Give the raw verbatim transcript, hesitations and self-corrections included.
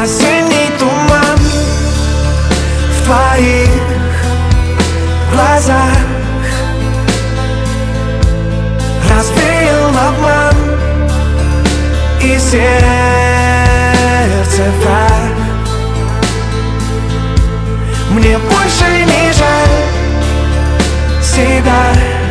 осенний туман в твоих глазах развеял обман и сердце враг. Мне больше не жаль себя.